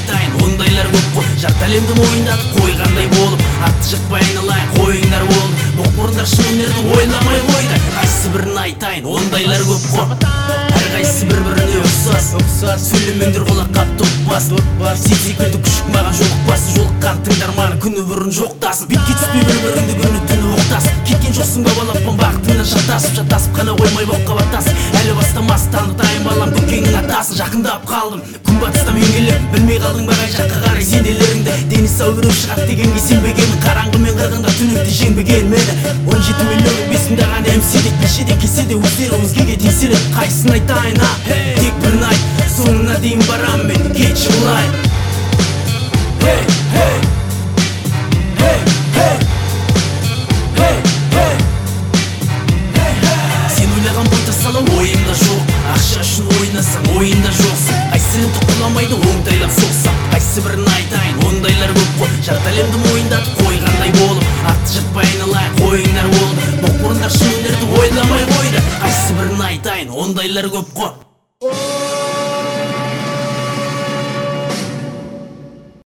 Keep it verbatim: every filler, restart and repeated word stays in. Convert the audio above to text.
айтайын, ондайлар көп қой. Жарты әлемді мойындатып қойғандай болып, атты жықпай айналайын, қойыңдар болды. Боқмұрындар шын өнерді ойламай қойды. Қайсы бірін айтайын, ондайлар көп қой. Әрқайсысы бір-біріне ұқсас, сөйлемеңдер құлаққа топпас. Сен секілді күшік маған жолықпасы, жолыққан тыңдарманы күні бұрын жоқтасын. Бетке түспей бір-біріңді күні түні оқтасын. Кеткен жоқсың ба балаппан бақытыңнан шатасып, шатасып қана қоймай боққа батасың. Әлі бастамас танытайын балам көкеңнің атасын. Жақындап қалдым күнбатыста мен келіп, білмей қалдың ба қай жаққа қарай сенделеріңді. Дені сау біреу шығады дегенге сенбегенмін, қараңғы мен қырғында түнекте жеңбеген мені. Он жеті миллион бесімдаған әмседек белшеден келсе де өздері өзгеге теңселіп. Қайсын айтайын а, тек бірін айт, соңына дейін барам мен, кетші бұлай. Hey, hey, hey, hey, hey, hey, hey. Сен ойлаған бойда салам ойымда жоқ, ақша үшін ойнасам ойында жоқсың. Қайсырын тұқыламайды оңтайлап соқсам, қайсы бірін айтайын, ондайлар көп қой. Жарты әлемді мойындатып қойғандай болып, атты жыртпай айналайын, қойыңдар болды. Боқмұрындар шын өнерді ойламай қойды. Қайсы бірін айтайын, ондайлар көп қой.